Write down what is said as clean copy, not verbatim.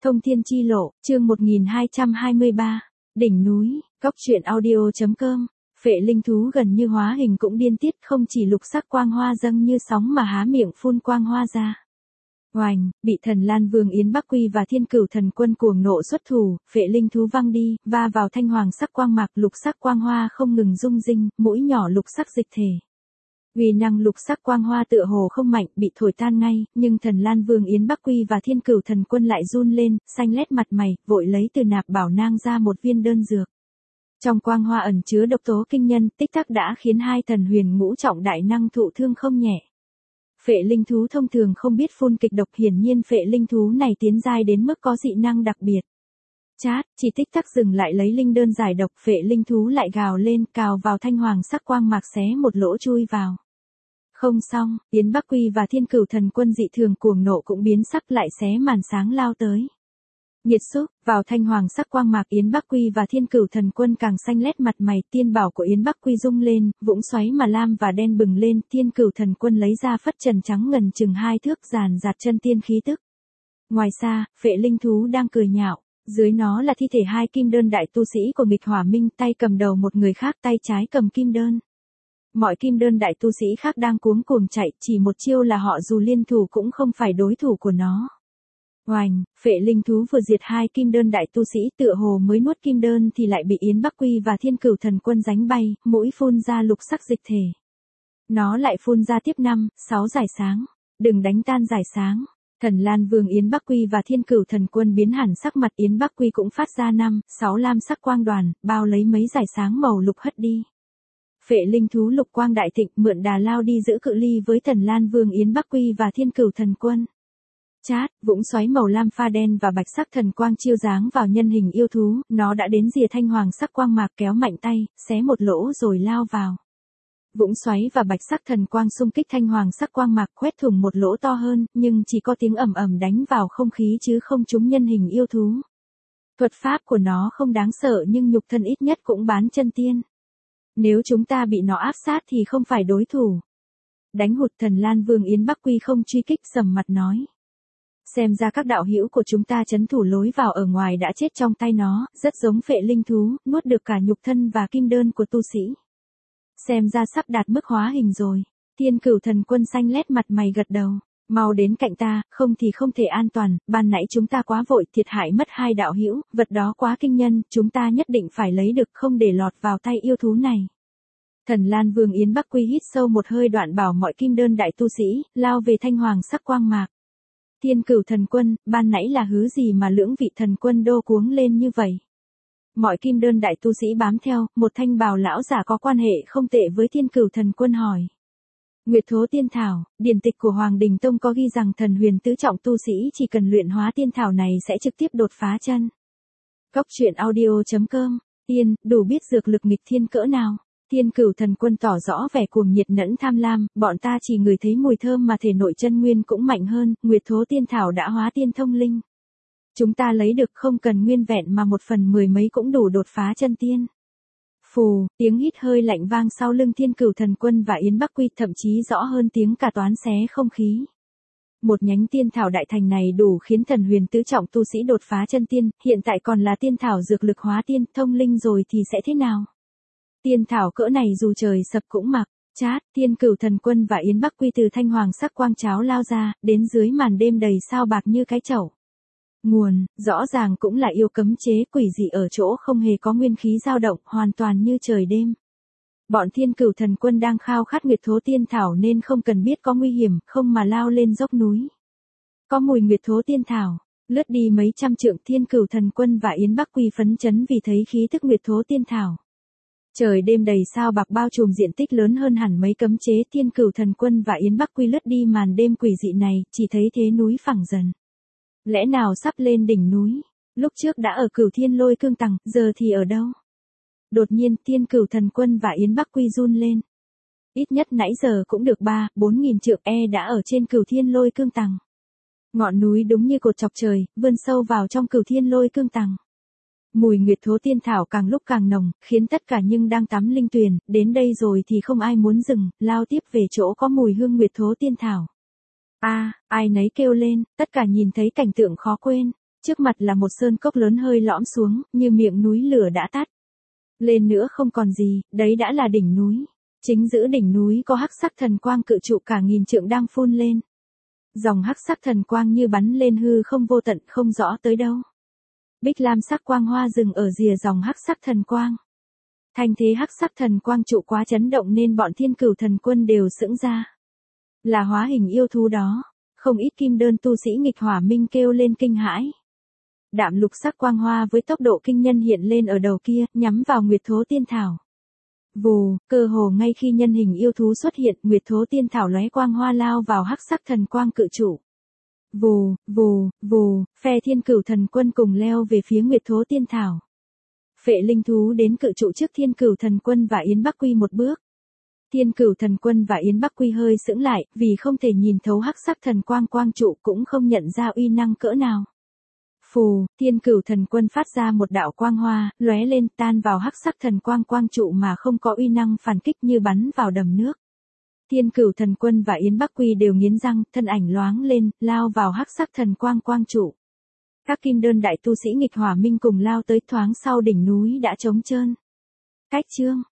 Thông thiên chi lộ, chương 1223, đỉnh núi, góc truyện audio.com. Phệ linh thú gần như hóa hình cũng điên tiết, không chỉ lục sắc quang hoa dâng như sóng mà há miệng phun quang hoa ra. Oành, bị Thần Lan Vương Yến Bắc Quy và Thiên Cửu Thần Quân cuồng nộ xuất thủ, phệ linh thú văng đi, va vào thanh hoàng sắc quang mạc, lục sắc quang hoa không ngừng rung rinh, mũi nhỏ lục sắc dịch thể. Uy năng lục sắc quang hoa tựa hồ không mạnh, bị thổi tan ngay, nhưng Thần Lan Vương Yến Bắc Quy và Thiên Cửu Thần Quân lại run lên, xanh lét mặt mày, vội lấy từ nạp bảo nang ra một viên đơn dược. Trong quang hoa ẩn chứa độc tố kinh nhân, tích tắc đã khiến hai thần huyền ngũ trọng đại năng thụ thương không nhẹ. Phệ linh thú thông thường không biết phun kịch độc, hiển nhiên phệ linh thú này tiến giai đến mức có dị năng đặc biệt. Chát, chỉ tích tắc dừng lại lấy linh đơn giải độc, phệ linh thú lại gào lên, cào vào thanh hoàng sắc quang mạc xé một lỗ chui vào. Không xong, Yến Bắc Quy và Thiên Cửu Thần Quân dị thường cuồng nộ cũng biến sắc, lại xé màn sáng lao tới. Nhiệt xúc, vào thanh hoàng sắc quang mạc, Yến Bắc Quy và Thiên Cửu Thần Quân càng xanh lét mặt mày, tiên bảo của Yến Bắc Quy rung lên, vũng xoáy mà lam và đen bừng lên, Thiên Cửu Thần Quân lấy ra phất trần trắng ngần chừng 2 thước giàn giạt chân tiên khí tức. Ngoài xa, phệ linh thú đang cười nhạo, dưới nó là thi thể hai kim đơn đại tu sĩ của Nghịch Hỏa Minh, tay cầm đầu một người khác, tay trái cầm kim đơn. Mọi kim đơn đại tu sĩ khác đang cuống cuồng chạy, chỉ một chiêu là họ dù liên thủ cũng không phải đối thủ của nó. Oành, phệ linh thú vừa diệt hai kim đơn đại tu sĩ, tựa hồ mới nuốt kim đơn thì lại bị Yến Bắc Quy và Thiên Cửu Thần Quân đánh bay, mũi phun ra lục sắc dịch thể. Nó lại phun ra tiếp 5, 6 giải sáng. Đừng đánh tan giải sáng. Thần Lan Vương Yến Bắc Quy và Thiên Cửu Thần Quân biến hẳn sắc mặt, Yến Bắc Quy cũng phát ra 5, 6 lam sắc quang đoàn, bao lấy mấy giải sáng màu lục hất đi. Phệ linh thú lục quang đại thịnh, mượn đà lao đi giữ cự ly với Thần Lan Vương Yến Bắc Quy và Thiên Cửu Thần Quân. Chát, vũng xoáy màu lam pha đen và bạch sắc thần quang chiêu dáng vào nhân hình yêu thú, nó đã đến rìa thanh hoàng sắc quang mạc, kéo mạnh tay, xé một lỗ rồi lao vào. Vũng xoáy và bạch sắc thần quang xung kích thanh hoàng sắc quang mạc, khoét thủng một lỗ to hơn, nhưng chỉ có tiếng ầm ầm đánh vào không khí chứ không trúng nhân hình yêu thú. Thuật pháp của nó không đáng sợ nhưng nhục thân ít nhất cũng bán chân tiên. Nếu chúng ta bị nó áp sát thì không phải đối thủ. Đánh hụt. Thần Lan Vương Yến Bắc Quy không truy kích, sầm mặt nói. Xem ra các đạo hữu của chúng ta trấn thủ lối vào ở ngoài đã chết trong tay nó, rất giống phệ linh thú, nuốt được cả nhục thân và kim đơn của tu sĩ. Xem ra sắp đạt mức hóa hình rồi. Thiên Cửu Thần Quân xanh lét mặt mày gật đầu. Mau đến cạnh ta, không thì không thể an toàn, ban nãy chúng ta quá vội, thiệt hại mất hai đạo hữu, vật đó quá kinh nhân, chúng ta nhất định phải lấy được, không để lọt vào tay yêu thú này. Thần Lan Vương Yến Bắc Quy hít sâu một hơi, đoạn bảo mọi kim đơn đại tu sĩ, lao về thanh hoàng sắc quang mạc. Thiên Cửu Thần Quân, ban nãy là hứ gì mà lưỡng vị thần quân đô cuống lên như vậy? Mọi kim đơn đại tu sĩ bám theo, một thanh bào lão giả có quan hệ không tệ với Thiên Cửu Thần Quân hỏi. Nguyệt Thố Tiên Thảo, điển tịch của Hoàng Đình Tông có ghi rằng thần huyền tứ trọng tu sĩ chỉ cần luyện hóa tiên thảo này sẽ trực tiếp đột phá chân. Góc truyện audio.com, tiên, đủ biết dược lực nghịch thiên cỡ nào. Thiên Cửu Thần Quân tỏ rõ vẻ cuồng nhiệt nẫn tham lam, bọn ta chỉ ngửi thấy mùi thơm mà thể nội chân nguyên cũng mạnh hơn, Nguyệt Thố Tiên Thảo đã hóa tiên thông linh. Chúng ta lấy được không cần nguyên vẹn mà 1/10 mấy cũng đủ đột phá chân tiên. Phù, tiếng hít hơi lạnh vang sau lưng Thiên Cửu Thần Quân và Yến Bắc Quy, thậm chí rõ hơn tiếng cả toán xé không khí. Một nhánh tiên thảo đại thành này đủ khiến thần huyền tứ trọng tu sĩ đột phá chân tiên, hiện tại còn là tiên thảo dược lực hóa tiên, thông linh rồi thì sẽ thế nào? Tiên thảo cỡ này dù trời sập cũng mặc. Chát, Thiên Cửu Thần Quân và Yến Bắc Quy từ thanh hoàng sắc quang cháo lao ra, đến dưới màn đêm đầy sao bạc như cái chậu. Nguồn, rõ ràng cũng là yêu cấm chế, quỷ dị ở chỗ không hề có nguyên khí dao động, hoàn toàn như trời đêm. Bọn Thiên Cửu Thần Quân đang khao khát Nguyệt Thố Tiên Thảo nên không cần biết có nguy hiểm, không mà lao lên dốc núi. Có mùi Nguyệt Thố Tiên Thảo, lướt đi mấy trăm trượng, Thiên Cửu Thần Quân và Yến Bắc Quy phấn chấn vì thấy khí thức Nguyệt Thố Tiên Thảo. Trời đêm đầy sao bạc bao trùm diện tích lớn hơn hẳn mấy cấm chế, Thiên Cửu Thần Quân và Yến Bắc Quy lướt đi màn đêm quỷ dị này, chỉ thấy thế núi phẳng dần. Lẽ nào sắp lên đỉnh núi? Lúc trước đã ở Cửu Thiên Lôi Cương Tầng, giờ thì ở đâu? Đột nhiên, Thiên Cửu Thần Quân và Yến Bắc Quy run lên. Ít nhất nãy giờ cũng được 3-4 nghìn trượng, đã ở trên Cửu Thiên Lôi Cương Tầng. Ngọn núi đúng như cột chọc trời, vươn sâu vào trong Cửu Thiên Lôi Cương Tầng. Mùi Nguyệt Thố Tiên Thảo càng lúc càng nồng, khiến tất cả nhưng đang tắm linh tuyền, đến đây rồi thì không ai muốn dừng, lao tiếp về chỗ có mùi hương Nguyệt Thố Tiên Thảo. Ai nấy kêu lên, tất cả nhìn thấy cảnh tượng khó quên. Trước mặt là một sơn cốc lớn hơi lõm xuống, như miệng núi lửa đã tắt. Lên nữa không còn gì, đấy đã là đỉnh núi. Chính giữa đỉnh núi có hắc sắc thần quang cự trụ cả nghìn trượng đang phun lên. Dòng hắc sắc thần quang như bắn lên hư không vô tận không rõ tới đâu. Bích lam sắc quang hoa rừng ở rìa dòng hắc sắc thần quang. Thành thế hắc sắc thần quang trụ quá chấn động nên bọn Thiên Cửu thần quân đều sững ra. Là hóa hình yêu thú đó, không ít kim đơn tu sĩ nghịch hỏa minh kêu lên kinh hãi. Đạm lục sắc quang hoa với tốc độ kinh nhân hiện lên ở đầu kia, nhắm vào Nguyệt Thố Tiên Thảo. Vù, cơ hồ ngay khi nhân hình yêu thú xuất hiện, Nguyệt Thố Tiên Thảo lóe quang hoa lao vào hắc sắc thần quang cự trụ. Vù, vù, vù, phe Thiên Cửu thần quân cùng leo về phía Nguyệt Thố Tiên Thảo. Phệ linh thú đến cự trụ trước Thiên Cửu thần quân và Yến Bắc Quy một bước. Thiên Cửu thần quân và Yến Bắc Quy hơi sững lại, vì không thể nhìn thấu hắc sắc thần quang quang trụ cũng không nhận ra uy năng cỡ nào. Phù, Thiên Cửu thần quân phát ra một đạo quang hoa, lóe lên tan vào hắc sắc thần quang quang trụ mà không có uy năng phản kích như bắn vào đầm nước. Thiên Cửu thần quân và Yến Bắc Quy đều nghiến răng, thân ảnh loáng lên, lao vào hắc sắc thần quang quang trụ. Các kim đơn đại tu sĩ nghịch hỏa minh cùng lao tới, thoáng sau đỉnh núi đã trống trơn. Cách chương